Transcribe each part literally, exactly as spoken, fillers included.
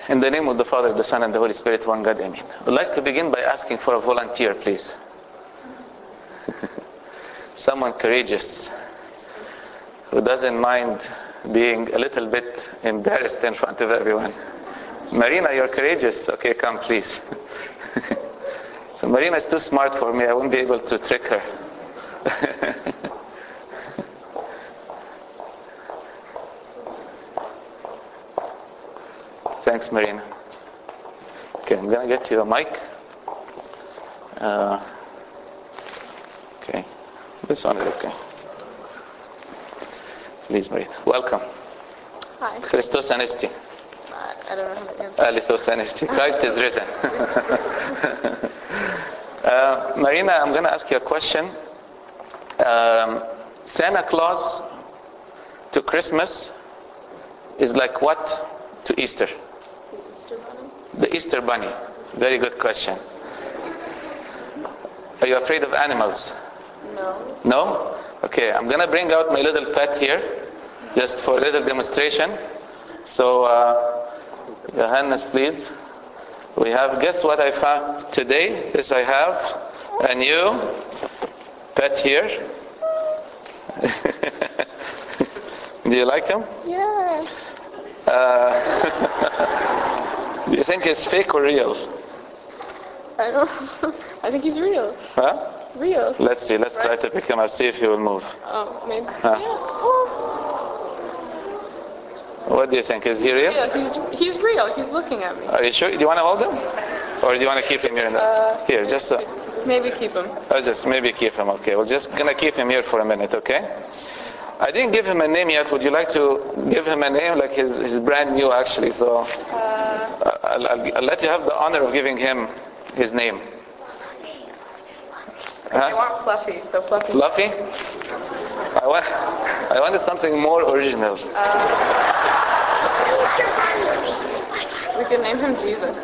In the name of the Father, the Son, and the Holy Spirit, one God, Amen. I'd like to begin by asking for a volunteer, please. Someone courageous, who doesn't mind being a little bit embarrassed in front of everyone. Marina, you're courageous. Okay, come, please. So Marina is too smart for me. I won't be able to trick her. Thanks, Marina. Okay, I'm going to get you a mic. Uh, okay. This one is okay. Please, Marina. Welcome. Hi. Christos Anesti. I don't know how to answer. Alithos Anesti. Christ is risen. uh, Marina, I'm going to ask you a question. Um, Santa Claus to Christmas is like what to Easter? Easter Bunny? The Easter Bunny. Very good question. Are you afraid of animals? No. No? Okay, I'm going to bring out my little pet here, just for a little demonstration. So, uh, Johannes, please. We have, guess what I found today? This I have a new pet here. Do you like him? Yeah. Uh, do you think it's fake or real? I don't I think he's real. Huh? Real. Let's see. Let's Right? try to pick him up. See if he will move. Oh, maybe. Huh? Yeah. Oh. What do you think? Is he real? Yeah, he's he's real. He's looking at me. Are you sure? Do you want to hold him, or do you want to keep him here? In the, Uh, here, just. Uh, Maybe keep him. I'll just maybe keep him. Okay. We're just gonna keep him here for a minute. Okay. I didn't give him a name yet. Would you like to give him a name? Like his he's brand new actually. So Uh, I'll, I'll, I'll let you have the honor of giving him his name. I Huh? want Fluffy, so Fluffy. Fluffy? I want. I wanted something more original. Uh, we could name him Jesus.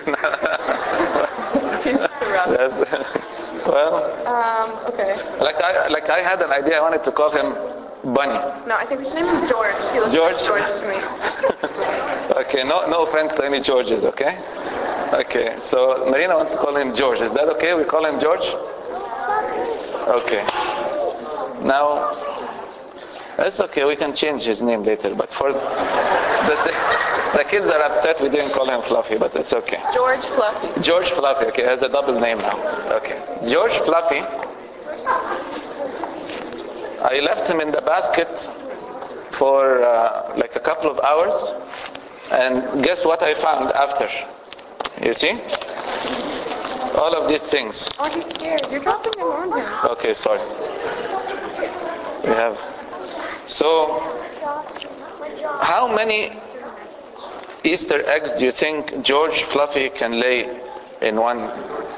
Yes. Well, Um, okay. like I like I had an idea. I wanted to call him Bunny. No, I think we should name him George. He looks George? like George to me. Okay, no no offense to any Georges, okay? Okay, so Marina wants to call him George. Is that okay? We call him George? Okay. Now, that's okay. We can change his name later. But for the the kids are upset we didn't call him Fluffy, but it's okay. George Fluffy. George Fluffy. Okay, has a double name now. Okay, George Fluffy. I left him in the basket for uh, like a couple of hours, and guess what I found after? You see? All of these things. Oh, he's scared. You're dropping him on him. Okay, sorry. We have. So, how many Easter eggs do you think George Fluffy can lay in one,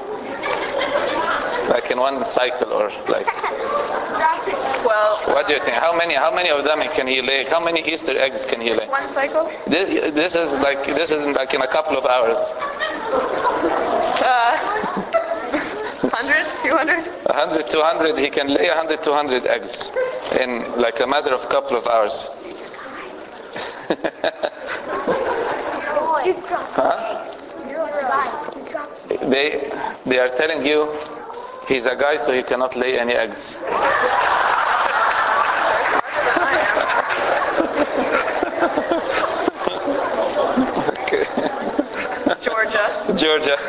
like in one cycle, or like? Well, What do you think? How many? How many of them can he lay? How many Easter eggs can he lay? one cycle? This, this is like this is like in a couple of hours. Uh, one hundred? two hundred? one hundred, two hundred. He can lay one hundred, two hundred eggs in like a matter of couple of hours. Huh? They they are telling you he's a guy, so he cannot lay any eggs. Okay. Georgia. Georgia.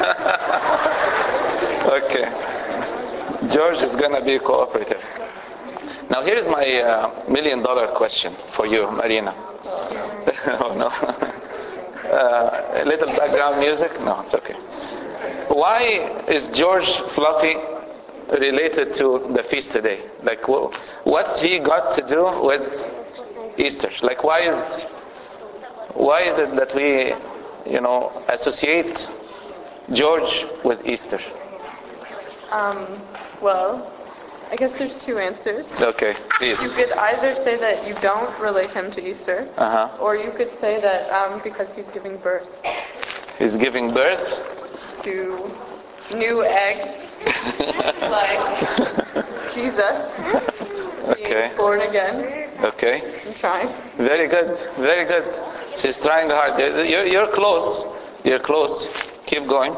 Okay. George is gonna be a cooperative. Now here's my uh, million dollar question for you, Marina. Oh no. Uh, a little background music? No, it's okay. Why is George Fluffy related to the feast today? Like, what's he got to do with Easter? Like, why is why is it that we, you know, associate George with Easter? Um, well, I guess there's two answers. Okay, please. You could either say that you don't relate him to Easter, Uh-huh. or you could say that um, because he's giving birth He's giving birth to new eggs, like Jesus, being Okay. born again Okay. and trying. Very good. Very good. She's trying hard. You're, you're close. You're close. Keep going.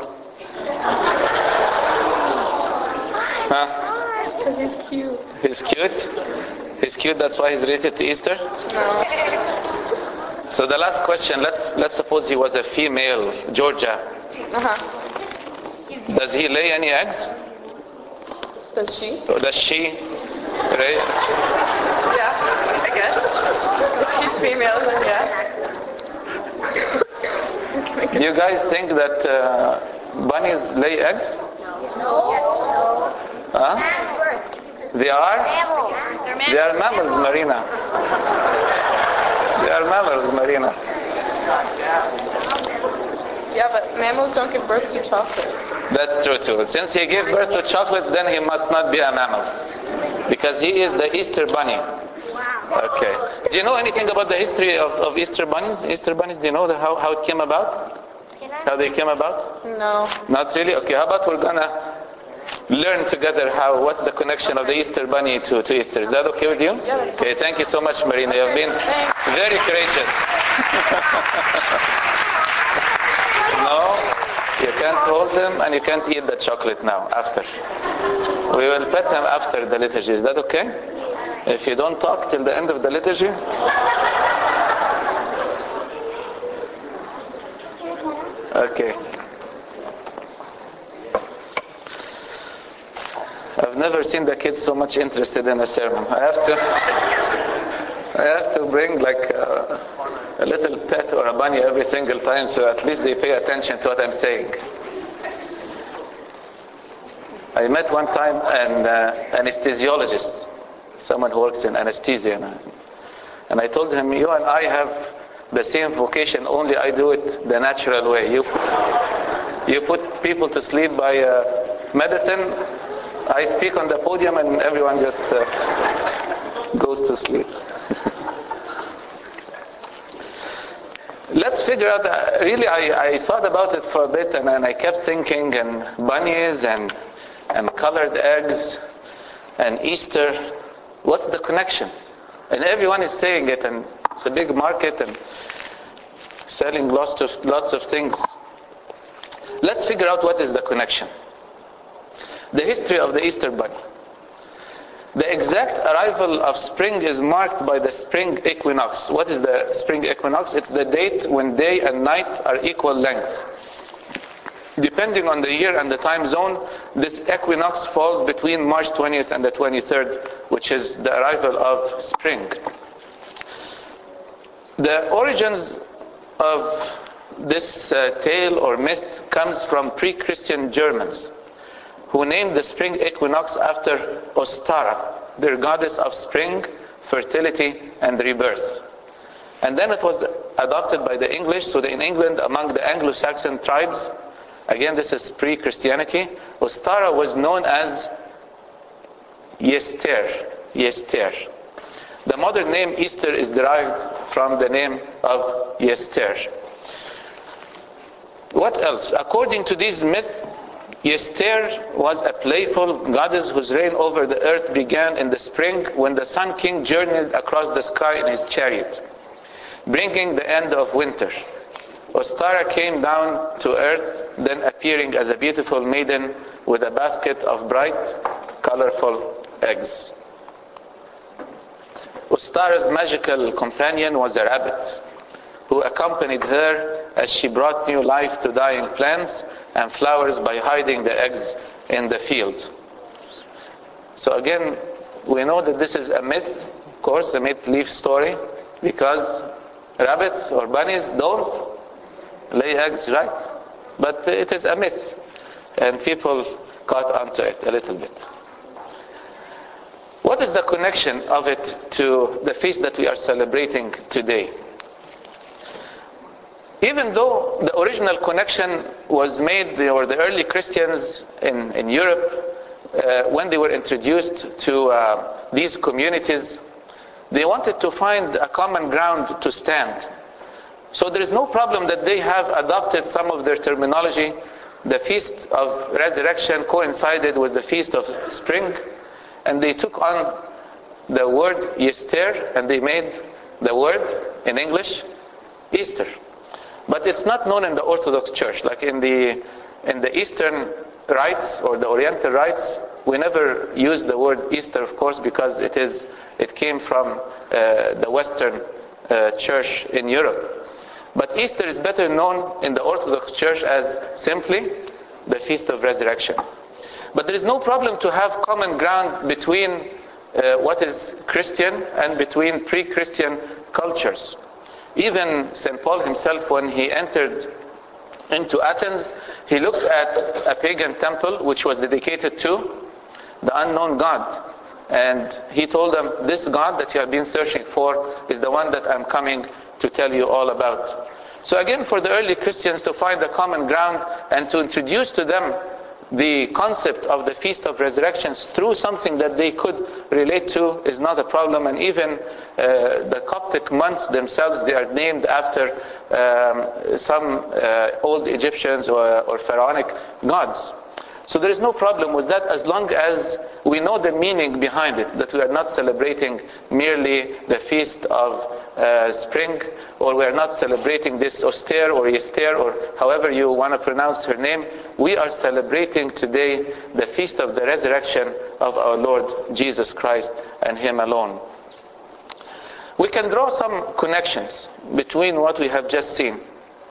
Huh? Because he's cute. He's cute? He's cute, that's why he's related to Easter? No. So the last question, let's let's suppose he was a female, Georgia. Uh-huh. Does he lay any eggs? Does she? Or does she? Right? Yeah, I guess. If she's female, then yeah. Do you guys think that uh, bunnies lay eggs? No. Huh? They are? Mammals. They are mammals, Marina. They are mammals, Marina. Yeah, but mammals don't give birth to chocolate. That's true too. Since he gave birth to chocolate, then he must not be a mammal. Because he is the Easter bunny. Okay. Do you know anything about the history of, of Easter bunnies? Easter bunnies, do you know the, how, how it came about? How they came about? No. Not really? Okay, how about we're gonna learn together how, what's the connection of the Easter bunny to, to Easter. Is that okay with you? Yeah, that's okay, thank you so much, Marina. You have been very courageous. No, you can't hold him and you can't eat the chocolate now, after. We will pet him after the liturgy. Is that okay? If you don't talk till the end of the liturgy. Okay. I've never seen the kids so much interested in a sermon. I have to, I have to bring like a, a little pet or a bunny every single time, so at least they pay attention to what I'm saying. I met one time an uh, anesthesiologist, someone who works in anesthesia, and I told him, "You and I have the same vocation, only I do it the natural way. You, you put people to sleep by uh, medicine. I speak on the podium and everyone just uh, goes to sleep." Let's figure out, uh, really I, I thought about it for a bit and, and I kept thinking, and bunnies and, and colored eggs and Easter, what's the connection? And everyone is saying it, and it's a big market and selling lots of, lots of things. Let's figure out what is the connection. The history of the Easter bunny. The exact arrival of spring is marked by the spring equinox. What is the spring equinox? It's the date when day and night are equal length. Depending on the year and the time zone, this equinox falls between March twentieth and the twenty-third, which is the arrival of spring. The origins of this uh, tale or myth comes from pre-Christian Germans, who named the spring equinox after Ostara, their goddess of spring, fertility, and rebirth. And then it was adopted by the English, so that in England, among the Anglo-Saxon tribes, again this is pre-Christianity, Ostara was known as Yester, Yester. The modern name Easter is derived from the name of Yester. What else? According to these myths, Yester was a playful goddess whose reign over the earth began in the spring when the Sun King journeyed across the sky in his chariot, bringing the end of winter. Ostara came down to earth, then appearing as a beautiful maiden with a basket of bright, colorful eggs. Ostara's magical companion was a rabbit, who accompanied her as she brought new life to dying plants and flowers by hiding the eggs in the field. So again, we know that this is a myth, of course, a make-believe story, because rabbits or bunnies don't lay eggs, right? But it is a myth, and people caught onto it a little bit. What is the connection of it to the feast that we are celebrating today? Even though the original connection was made, or the early Christians in, in Europe, uh, when they were introduced to uh, these communities, they wanted to find a common ground to stand. So there is no problem that they have adopted some of their terminology. The Feast of Resurrection coincided with the Feast of Spring, and they took on the word Yester, and they made the word in English Easter. But it's not known in the Orthodox Church. Like in the in the Eastern rites or the Oriental rites, we never use the word Easter, of course, because it is it came from uh, the Western uh, Church in Europe. But Easter is better known in the Orthodox Church as simply the Feast of Resurrection. But there is no problem to have common ground between uh, what is Christian and between pre-Christian cultures. Even Saint Paul himself, when he entered into Athens, he looked at a pagan temple which was dedicated to the unknown God. And he told them, this God that you have been searching for is the one that I'm coming to tell you all about. So again, for the early Christians to find a common ground and to introduce to them the concept of the Feast of Resurrections through something that they could relate to is not a problem. And even uh, the Coptic months themselves, they are named after um, some uh, old Egyptians or, or pharaonic gods. So there is no problem with that as long as we know the meaning behind it, that we are not celebrating merely the feast of uh, spring, or we are not celebrating this Oster or Ester or however you want to pronounce her name. We are celebrating today the feast of the resurrection of our Lord Jesus Christ and Him alone. We can draw some connections between what we have just seen.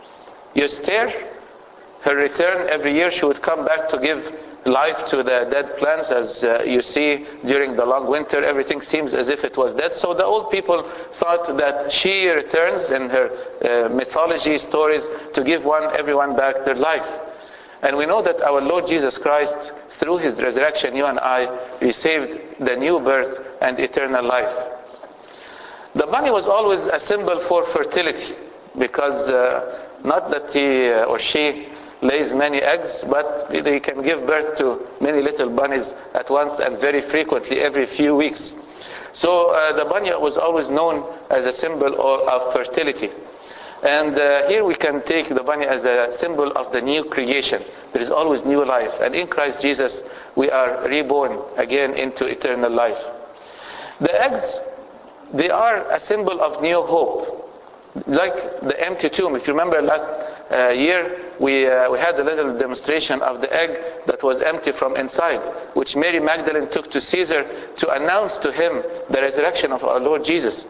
Esther, her return every year, she would come back to give life to the dead plants. As uh, you see, during the long winter, everything seems as if it was dead. So the old people thought that she returns in her uh, mythology stories to give one everyone back their life. And we know that our Lord Jesus Christ, through His resurrection, you and I received the new birth and eternal life. The bunny was always a symbol for fertility, because uh, not that he uh, or she lays many eggs, but they can give birth to many little bunnies at once and very frequently, every few weeks. So uh, the bunny was always known as a symbol of fertility. And uh, here we can take the bunny as a symbol of the new creation. There is always new life. And in Christ Jesus, we are reborn again into eternal life. The eggs, they are a symbol of new hope. Like the empty tomb. If you remember last uh, year, we uh, we had a little demonstration of the egg that was empty from inside, which Mary Magdalene took to Caesar to announce to him the resurrection of our Lord Jesus.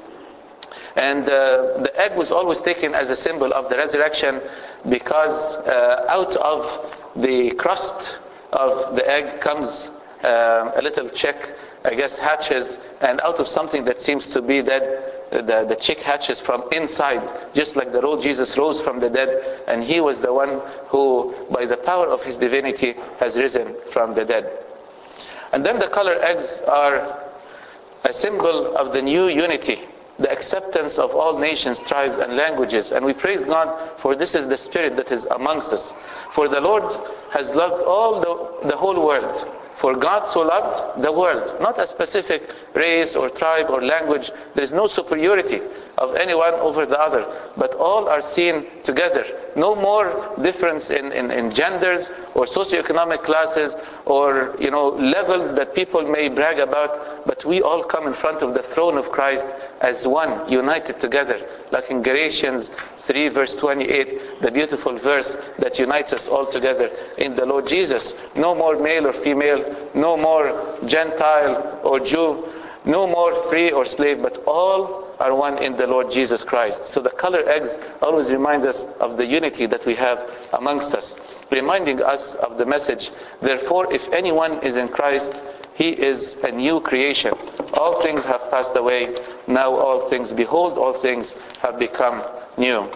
And uh, the egg was always taken as a symbol of the resurrection, because uh, out of the crust of the egg comes uh, a little chick, I guess, hatches, and out of something that seems to be dead, the, the chick hatches from inside, just like the Lord Jesus rose from the dead, and He was the one who, by the power of His divinity, has risen from the dead. And then the color eggs are a symbol of the new unity, the acceptance of all nations, tribes, and languages. And we praise God, for this is the Spirit that is amongst us. For the Lord has loved all the, the whole world. For God so loved the world, not a specific race or tribe or language. There is no superiority of anyone over the other, but all are seen together. No more difference in, in, in genders or socioeconomic classes or, you know, levels that people may brag about, but we all come in front of the throne of Christ as one, united together. Like in Galatians three verse twenty-eight, the beautiful verse that unites us all together in the Lord Jesus. No more male or female, no more Gentile or Jew, no more free or slave, but all are one in the Lord Jesus Christ. So the color eggs always remind us of the unity that we have amongst us, reminding us of the message, therefore if anyone is in Christ, he is a new creation. All things have passed away, now all things, behold, all things have become new.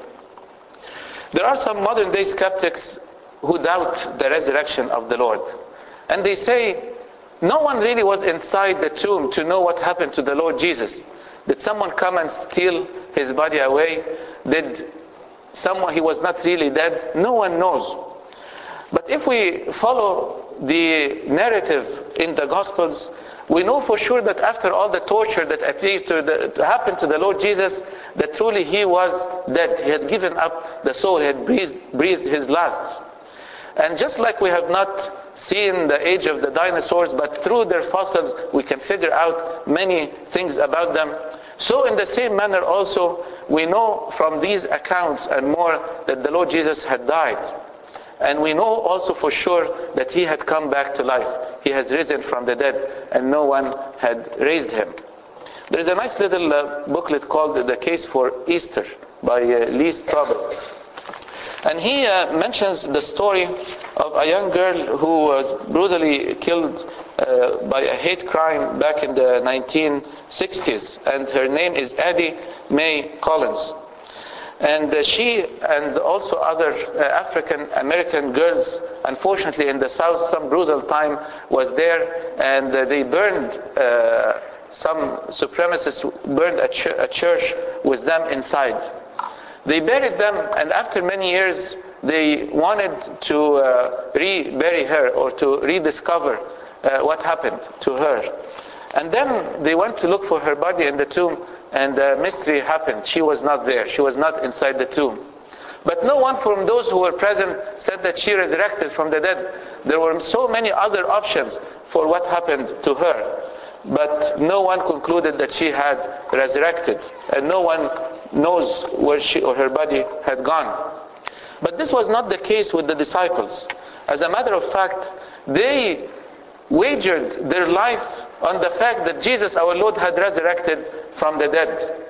There are some modern day skeptics who doubt the resurrection of the Lord. And they say, no one really was inside the tomb to know what happened to the Lord Jesus. Did someone come and steal his body away? Did someone, he was not really dead? No one knows. But if we follow the narrative in the Gospels, we know for sure that after all the torture that appeared to, the, to happen to the Lord Jesus, that truly he was dead. He had given up the soul, he had breathed, breathed his last. And just like we have not seen the age of the dinosaurs, but through their fossils we can figure out many things about them, so in the same manner also we know from these accounts and more that the Lord Jesus had died. And we know also for sure that he had come back to life. He has risen from the dead and no one had raised him. There is a nice little uh, booklet called The Case for Easter by uh, Lee Strobel. And he uh, mentions the story of a young girl who was brutally killed uh, by a hate crime back in the nineteen sixties. And her name is Addie Mae Collins. And uh, she and also other uh, African American girls, unfortunately in the South, some brutal time was there, and uh, they burned, uh, some supremacists burned a, ch- a church with them inside. They buried them, and after many years they wanted to uh, re-bury her or to rediscover uh, what happened to her. And then they went to look for her body in the tomb, and a mystery happened. She was not there. She was not inside the tomb. But no one from those who were present said that she resurrected from the dead. There were so many other options for what happened to her. But no one concluded that she had resurrected. And no one knows where she or her body had gone. But this was not the case with the disciples. As a matter of fact, they wagered their life on the fact that Jesus, our Lord, had resurrected from the dead.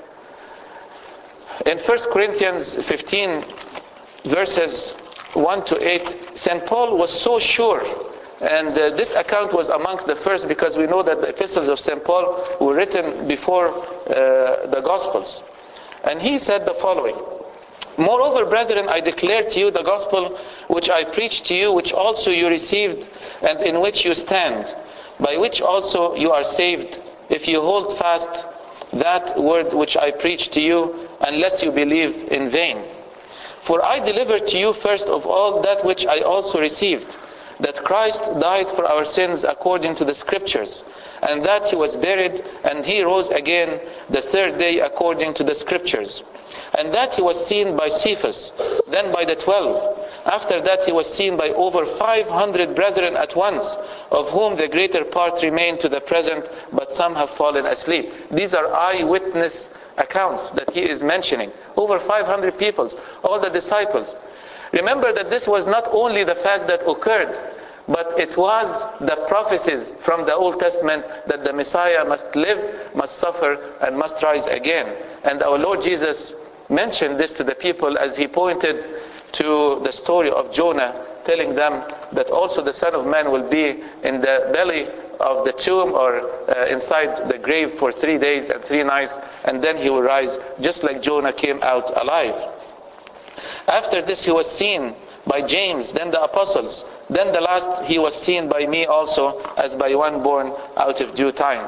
In First Corinthians fifteen, verses one to eight, Saint Paul was so sure, and uh, this account was amongst the first because we know that the epistles of Saint Paul were written before uh, the Gospels. And he said the following: Moreover, brethren, I declare to you the gospel which I preached to you, which also you received, and in which you stand, by which also you are saved, if you hold fast that word which I preached to you, unless you believe in vain. For I delivered to you first of all that which I also received, that Christ died for our sins according to the Scriptures, and that he was buried, and he rose again the third day according to the Scriptures, and that he was seen by Cephas, then by the twelve. After that he was seen by over five hundred brethren at once, of whom the greater part remain to the present, but some have fallen asleep. These are eyewitness accounts that he is mentioning. Over five hundred people, all the disciples. Remember that this was not only the fact that occurred, but it was the prophecies from the Old Testament that the Messiah must live, must suffer, and must rise again. And our Lord Jesus mentioned this to the people as he pointed to the story of Jonah, telling them that also the Son of Man will be in the belly of the tomb or uh, inside the grave for three days and three nights, and then he will rise just like Jonah came out alive. After this he was seen by James, then the apostles. Then the last he was seen by me also, as by one born out of due time.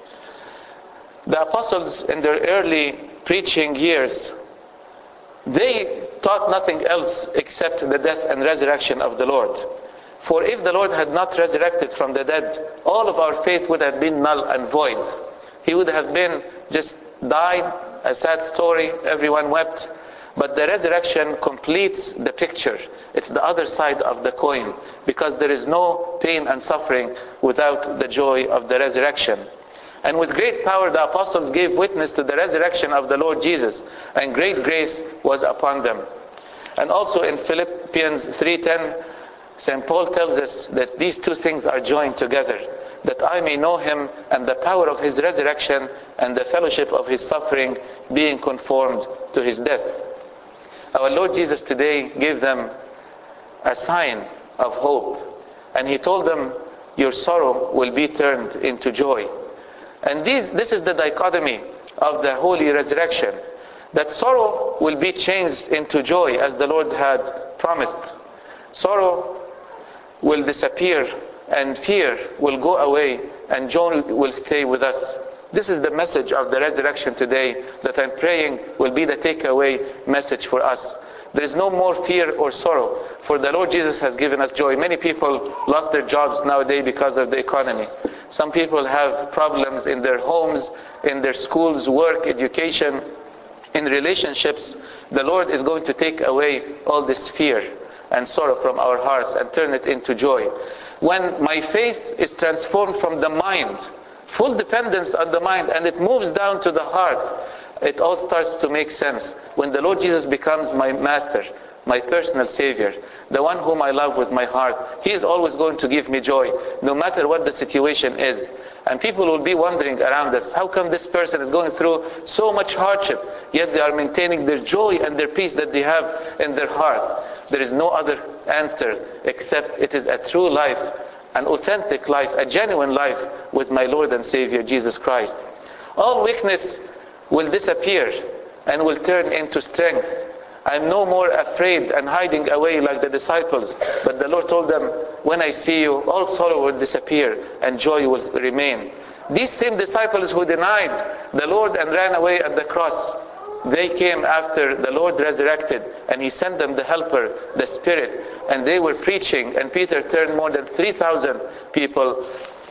The apostles in their early preaching years, they taught nothing else except the death and resurrection of the Lord. For if the Lord had not resurrected from the dead, all of our faith would have been null and void. He would have been just died, a sad story, everyone wept. But the resurrection completes the picture. It's the other side of the coin, because there is no pain and suffering without the joy of the resurrection. And with great power the apostles gave witness to the resurrection of the Lord Jesus, and great grace was upon them. And also in Philippians three ten, Saint Paul tells us that these two things are joined together, that I may know him and the power of his resurrection and the fellowship of his suffering, being conformed to his death. Our Lord Jesus today gave them a sign of hope, and he told them, your sorrow will be turned into joy. And these, this is the dichotomy of the holy resurrection, that sorrow will be changed into joy as the Lord had promised. Sorrow will disappear and fear will go away and joy will stay with us. This is the message of the resurrection today that I'm praying will be the takeaway message for us. There is no more fear or sorrow, for the Lord Jesus has given us joy. Many people lost their jobs nowadays because of the economy. Some people have problems in their homes, in their schools, work, education, in relationships. The Lord is going to take away all this fear. and sorrow from our hearts and turn it into joy. When my faith is transformed from the mind, full dependence on the mind, and it moves down to the heart, it all starts to make sense. When the Lord Jesus becomes my master, my personal Savior, the one whom I love with my heart, He is always going to give me joy, no matter what the situation is. And people will be wondering around us, how come this person is going through so much hardship, yet they are maintaining their joy and their peace that they have in their heart? There is no other answer except it is a true life, an authentic life, a genuine life with my Lord and Savior Jesus Christ. All weakness will disappear and will turn into strength. I'm no more afraid and hiding away like the disciples, but the Lord told them, when I see you, all sorrow will disappear and joy will remain. These same disciples who denied the Lord and ran away at the cross, they came after the Lord resurrected, and He sent them the Helper, the Spirit, and they were preaching, and Peter turned more than three thousand people,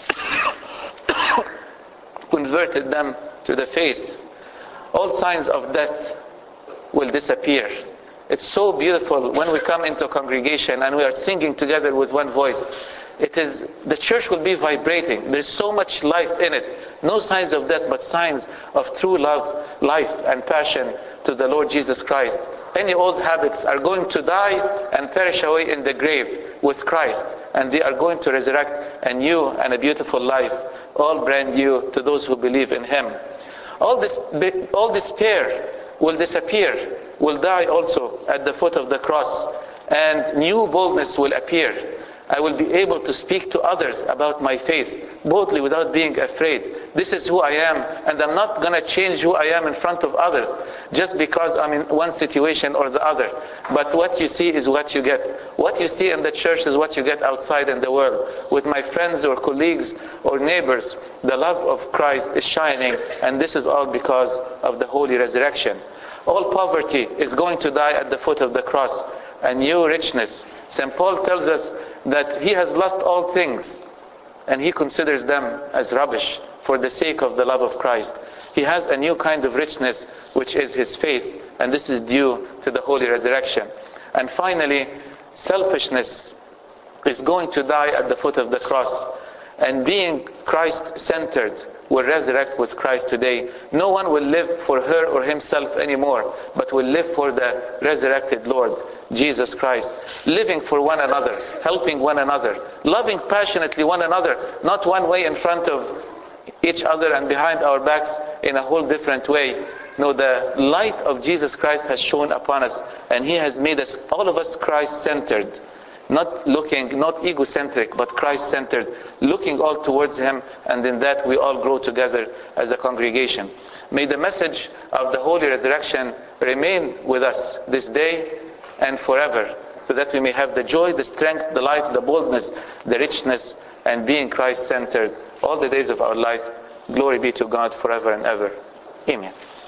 converted them to the faith. All signs of death will disappear. It's so beautiful when we come into a congregation and we are singing together with one voice. It is, the church will be vibrating. There's so much life in it. No signs of death, but signs of true love, life and passion to the Lord Jesus Christ. Any old habits are going to die and perish away in the grave with Christ, and they are going to resurrect a new and a beautiful life, all brand new to those who believe in Him. All this, all despair will disappear, will die also at the foot of the cross, and new boldness will appear. I will be able to speak to others about my faith boldly without being afraid. This is who I am, and I'm not going to change who I am in front of others just because I'm in one situation or the other. But what you see is what you get. What you see in the church is what you get outside in the world. With my friends or colleagues or neighbors, the love of Christ is shining, and this is all because of the holy resurrection. All poverty is going to die at the foot of the cross, and new richness. Saint Paul tells us that he has lost all things, and he considers them as rubbish for the sake of the love of Christ. He has a new kind of richness, which is his faith, and this is due to the holy resurrection. And finally, selfishness is going to die at the foot of the cross, and being Christ-centered will resurrect with Christ today. No one will live for her or himself anymore, but will live for the resurrected Lord, Jesus Christ. Living for one another, helping one another, loving passionately one another, not one way in front of each other and behind our backs in a whole different way. No, the light of Jesus Christ has shone upon us, and He has made us, all of us, Christ-centered. Not looking, not egocentric, but Christ-centered, looking all towards Him, and in that we all grow together as a congregation. May the message of the Holy Resurrection remain with us this day and forever, so that we may have the joy, the strength, the life, the boldness, the richness, and being Christ-centered all the days of our life. Glory be to God forever and ever. Amen.